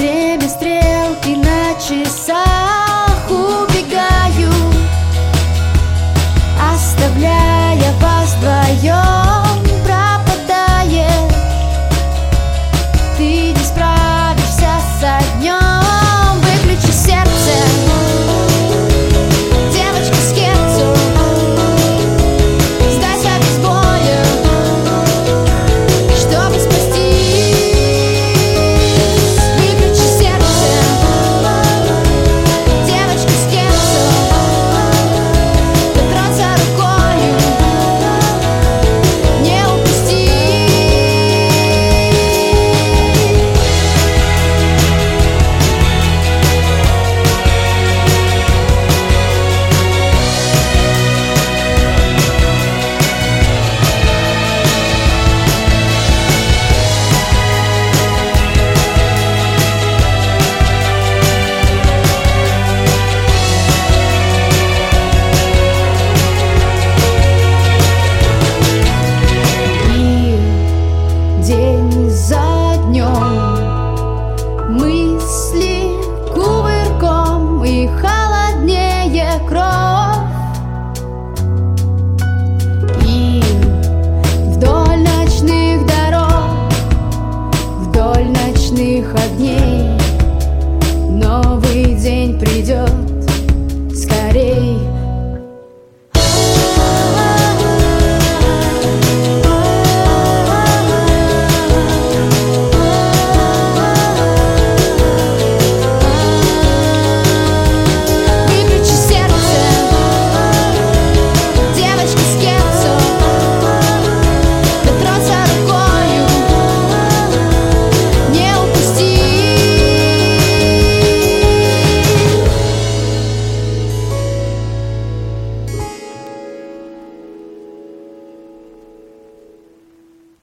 Время стрелки на часах убегают, оставляя вас вдвоем, пропадает. Ты не справишься со днем. Выключи сердце, девочка с кепцу, сдайся без боя, чтобы спастись. Выключи сердце, девочка с кепцу, дотронься рукою, не упусти. И день за днем мысли